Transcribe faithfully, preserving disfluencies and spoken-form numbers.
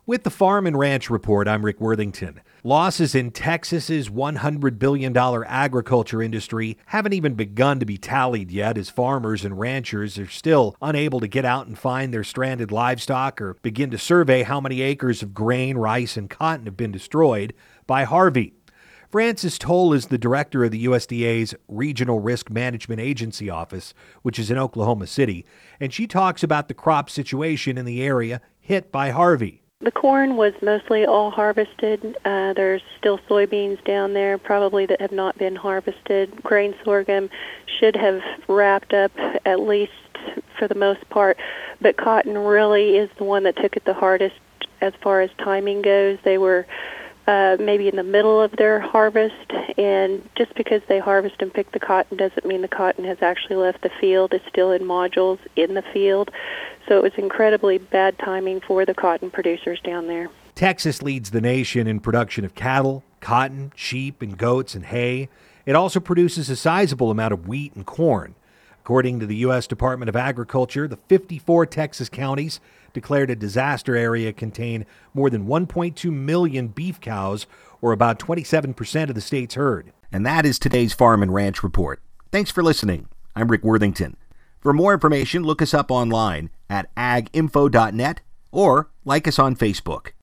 With the Farm and Ranch Report, I'm Rick Worthington. Losses in Texas's one hundred billion dollars agriculture industry haven't even begun to be tallied yet, as farmers and ranchers are still unable to get out and find their stranded livestock or begin to survey how many acres of grain, rice, and cotton have been destroyed by Harvey. Frances Toll is the director of the U S D A's Regional Risk Management Agency office, which is in Oklahoma City, and she talks about the crop situation in the area hit by Harvey. The corn was mostly all harvested. Uh, there's still soybeans down there, probably that have not been harvested. Grain sorghum should have wrapped up at least for the most part, but cotton really is the one that took it the hardest as far as timing goes. They were uh, maybe in the middle of their harvest, and just because they harvest and pick the cotton doesn't mean the cotton has actually left the field. It's still in modules in the field. So it was incredibly bad timing for the cotton producers down there. Texas leads the nation in production of cattle, cotton, sheep, and goats, and hay. It also produces a sizable amount of wheat and corn. According to the U S Department of Agriculture, the fifty-four Texas counties declared a disaster area contain more than one point two million beef cows, or about twenty-seven percent of the state's herd. And that is today's Farm and Ranch Report. Thanks for listening. I'm Rick Worthington. For more information, look us up online at ag info dot net or like us on Facebook.